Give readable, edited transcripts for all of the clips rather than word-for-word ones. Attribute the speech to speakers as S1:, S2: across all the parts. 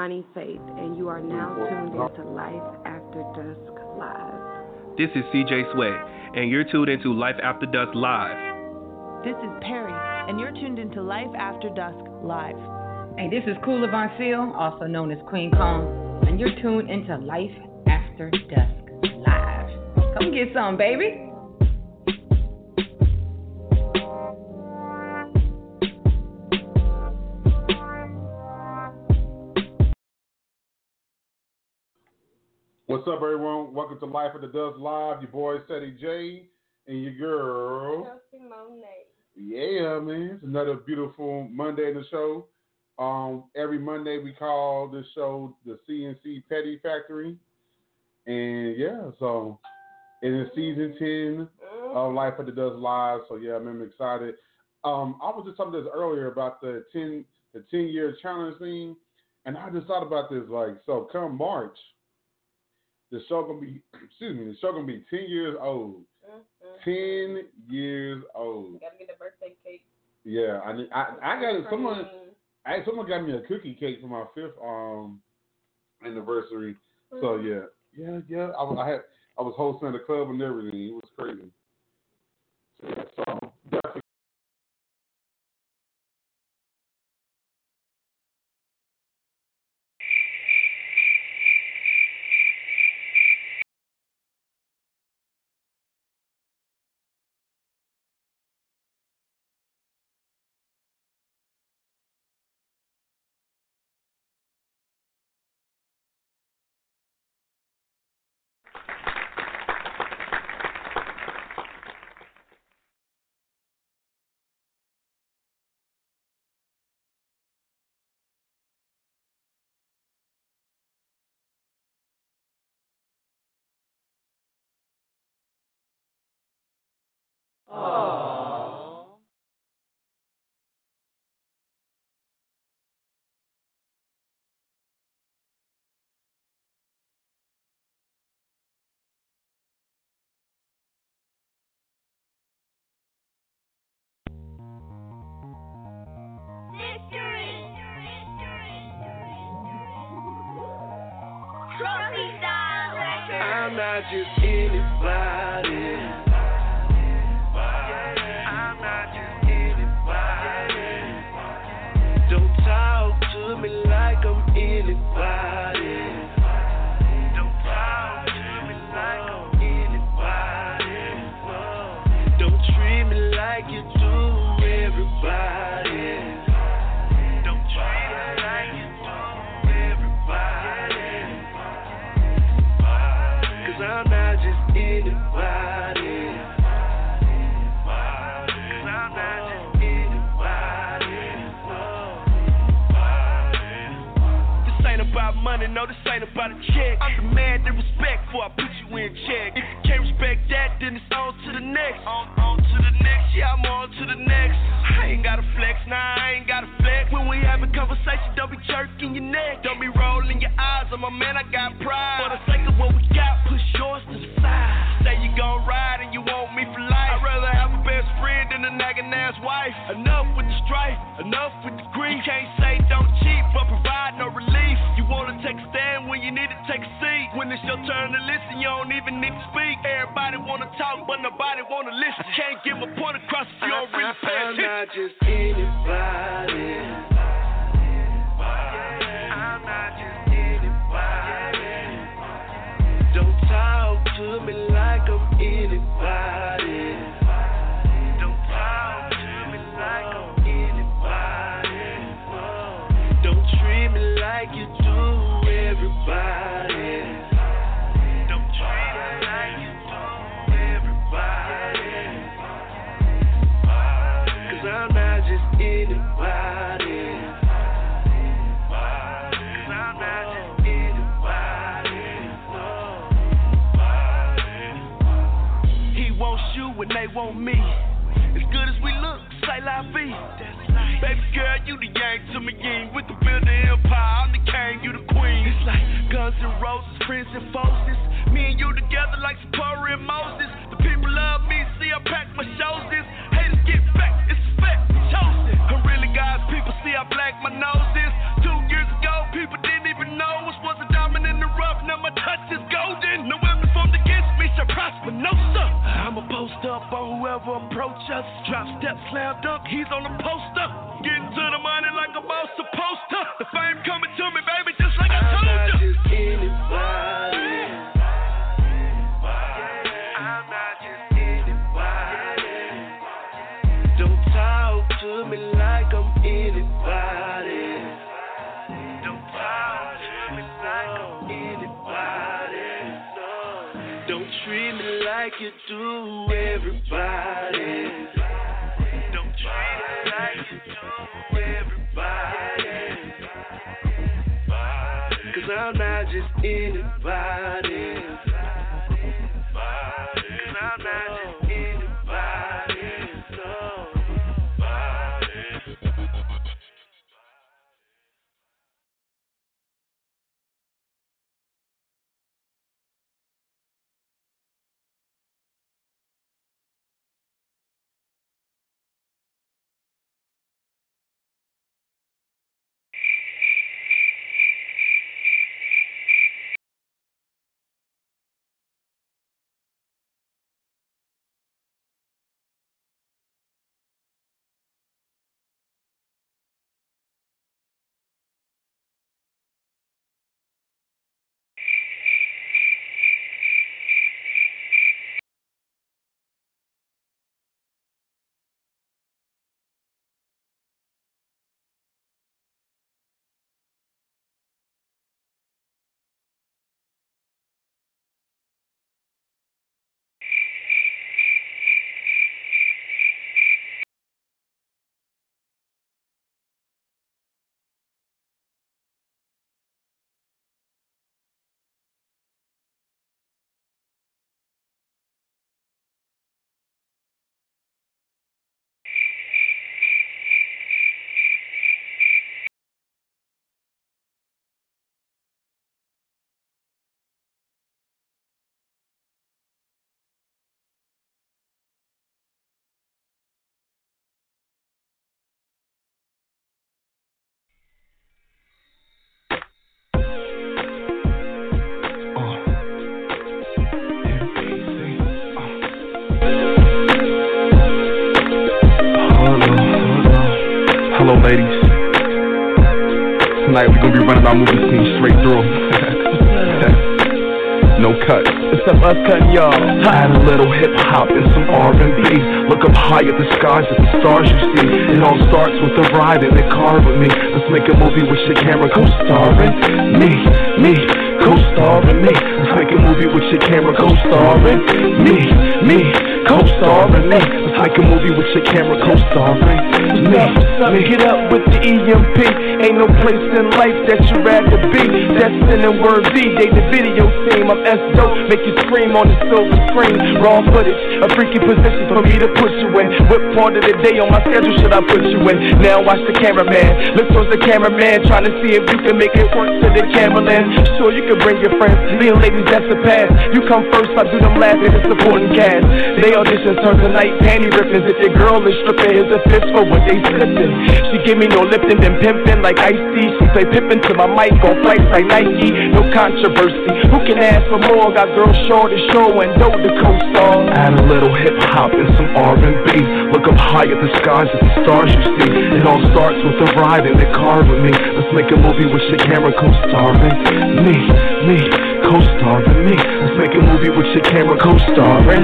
S1: Imani Faith, and you are now tuned into Life After Dusk Live.
S2: This is CJ Sweat, and you're tuned into Life After Dusk Live.
S3: This is Perry, and you're tuned into Life After Dusk Live.
S4: Hey, this is Kula Von Seal, also known as Queen Kong, and you're tuned into Life After Dusk Live. Come get some, baby.
S5: What's up, everyone? Welcome to Life After Dusk Live. Your boy, Ceddy J, and your girl,
S6: Chelsea Monet.
S5: Yeah, man. It's another beautiful Monday in the show. Every Monday we call this show the CNC Petty Factory. And yeah, so it is season 10 of Life After Dusk Live. So yeah, I'm excited. I was just talking this earlier about the 10-year challenge thing, and I just thought about this, like, so come March, the show gonna be 10 years old. 10 years old.
S6: Gotta get a birthday cake.
S5: Yeah, I got it. Someone got me a cookie cake for my 5th anniversary. So yeah. I was hosting the club and everything. It was crazy. So, yeah, so definitely.
S7: I'm not just anybody. I'm not just anybody. Don't talk to me like I'm anybody. Don't talk to me like I'm anybody. Don't treat me like you do everybody. Don't treat me like you do everybody. I'm not just anybody. I'm not just anybody. This ain't about money, no, this ain't about a check. I'm demanding respect before I put you in check. If you can't respect that, then it's on to the next. On to the next, yeah, I'm on to the next. I ain't gotta flex, nah, I ain't gotta flex. When we having conversation, don't be jerking your neck. Don't be rolling your eyes, I'm a man, I got pride. For the sake of what we got, push yours to the side. Say you gon' ride and you want me for life. I'd rather have a best friend than a nagging ass wife. Enough with the strife, enough with the grief. You can't say don't cheat, but provide no relief. You wanna take a stand when you need to take a seat. When it's your turn to listen, you don't even need to speak. Everybody wanna talk, but nobody wanna listen. I can't get my point across if you don't really pay attention. I'm not just anybody. I'm not just anybody. Don't talk to me like I'm anybody. Don't talk to me like I'm anybody. Don't treat me like you do everybody. Don't treat me like you do everybody. 'Cause I'm not just anybody. When they want me, as good as we look, say la vie. Baby girl, you the yang to me yin. With the building empire, I'm the king, you the queen. It's like Guns N' Roses, Prince and Forces. Me and you together like Zipporah and Moses. The people love me, see I pack my shoulders. Haters get back, it's a fact, we chosen. I'm really God's people, see how black my nose is. 2 years ago, people didn't even never approach us. Drop step, slam dunk, he's on the poster. Getting to the money like a boss supposed to. The fame coming to me, baby, just like I told you. I'm not just anybody. I'm not just anybody. Don't talk to me like I'm anybody. Don't talk to me like I'm anybody. Don't treat me like you do everybody. Don't treat me like you do everybody. 'Cause I'm not just anybody. 'Cause I'm not just anybody.
S8: Hello, ladies. Tonight we're gonna be running our movie scene straight through. No cuts.
S9: Except us cutting y'all.
S8: Add a little hip hop and some R&B. Look up high at the skies at the stars you see. It all starts with a ride in the car with me. Let's make a movie with your camera co-starring me, co-starring me. Let's make a movie with your camera co-starring me, co-starring me. Let's make a movie with your camera co-starring me.
S9: Get up with the EMP. Ain't no place in life that you'd rather be. Destined and worthy. They the video scene. I'm S-Dope. Make you scream on the silver screen. Raw footage. A freaky position for me to put you in. What part of the day on my schedule should I put you in? Now watch the cameraman. Look towards the cameraman. Trying to see if you can make it work to the cameraman. Sure, you can bring your friends. Little ladies, that's the pass. You come first, I do them laughing and supporting cast. They audition turn to night panty rippings. If your girl is stripping, here's a fist for what they slipping. She give me no lifting, then pimping like Ice-T. She play pippin' to my mic on flights like Nike. No controversy. Who can ask for more? Got girls short to show and know the co-star.
S8: Add a little hip hop and some R&B. Look up high at the skies at the stars you see. It all starts with a ride in the car with me. Let's make a movie with your camera co-starring me, co-starring me. Let's make a movie with your camera co-starring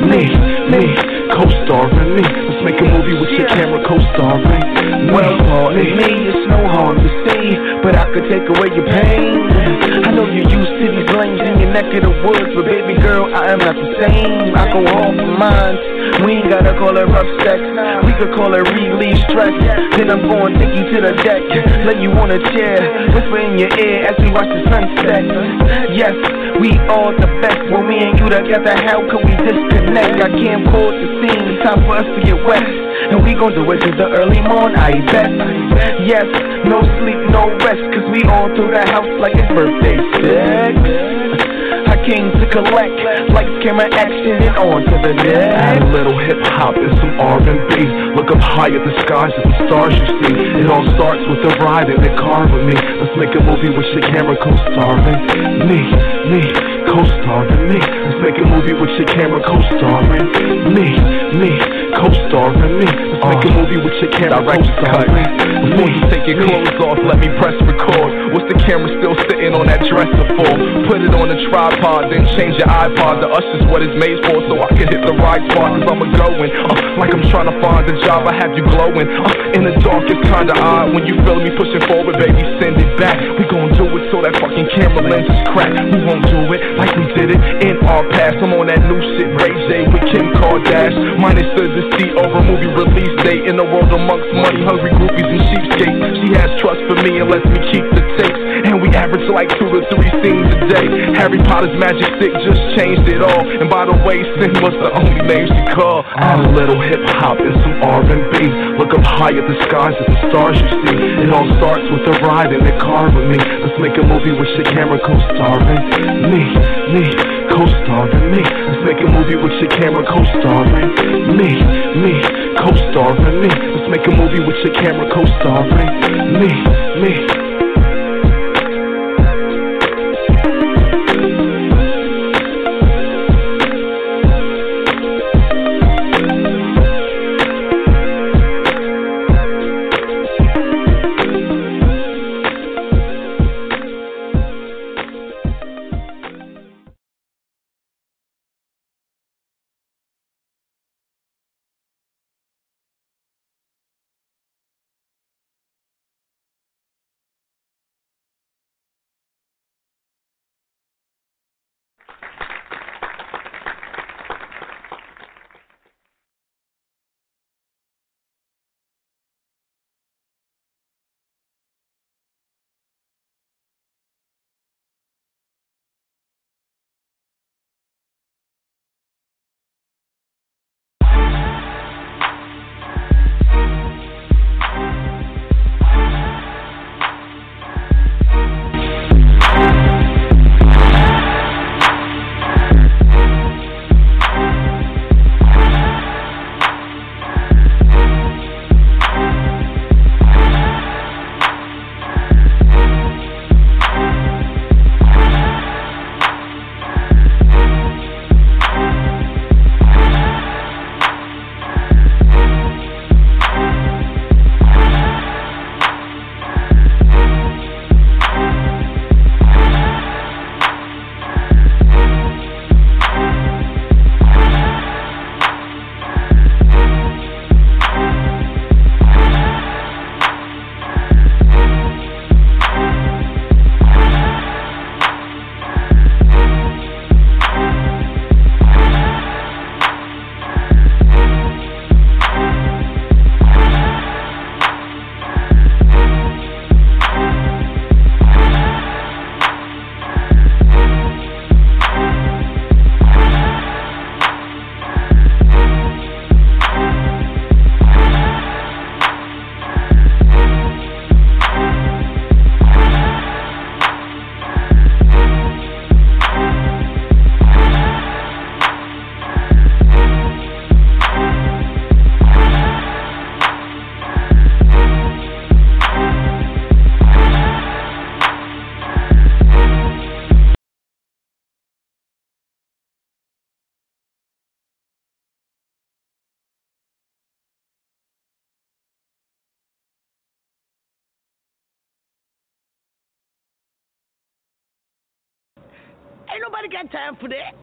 S8: me, co-starring me. Let's make a movie with your camera co-starring me.
S9: Well, pardon me, it's no harm to see, but I could take away your pain. I know you used to these lanes in your neck of the woods, but baby girl, I am not the same. I go hard for mine. We ain't gotta call it rough sex. We could call it relief stress. Then I'm going take you to the deck, lay you on a chair, whisper in your ear as we watch the sunset. Yes, we all the best. When me and you together, how can we disconnect? I can't pause the scene. Time for us to get wet, and we gon' do it till the early morn, I bet. Yes, no sleep, no rest, 'cause we all through the house like it's birthday sex. I came to collect lights, camera, action, and on to the next.
S8: Add a little hip hop and some R&B. Look up high at the skies at the stars you see. It all starts with a ride in the car with me. Let's make a movie with your camera co-starring me, co-starring me. Let's make a movie with your camera co-starring me, co-starring me. Let's make a movie with your camera co-starring me.
S9: Before you take your clothes off, let me press record. What's the camera still sitting on that dresser for? Put it on a tripod, then change your iPod. The Usher's what it's made for, so I can hit the right spot. Cause I'm a-going, like I'm trying to find a job. I have you glowing, in the dark it's kinda odd. When you feel me pushing forward, baby, send it back. We gon' do it so that fucking camera lens is cracked. We won't do it like we did it in our past. I'm on that new shit, Ray J with Kim Kardashian. Minus the seat over movie release date. In the world amongst money, hungry groupies and cheapskates. She has trust for me and lets me keep the tapes. And we average like 2 to 3 scenes a day. Harry Potter's magic stick just changed it all. And by the way, Sin was the only name she called.
S8: Add a little hip-hop and some R&B. Look up high at the skies at the stars you see. It all starts with a ride in the car with me. Let's make a movie with your camera co-starring me, co-starring me. Let's make a movie with your camera co-starring me, co-starring me. Let's make a movie with your camera co-starring me.
S10: Ain't nobody got time for that.